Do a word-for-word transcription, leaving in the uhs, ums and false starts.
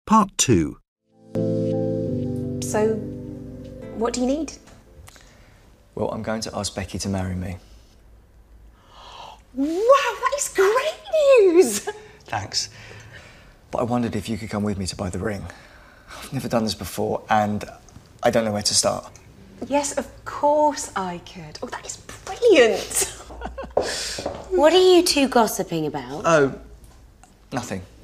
Part two. So, what do you need? Well, I'm going to ask Becky to marry me. Wow, that is great news! Thanks. But I wondered if you could come with me to buy the ring. I've never done this before, and I don't know where to start. Yes, of course I could. Oh, that is brilliant! What are you two gossiping about? Oh, nothing.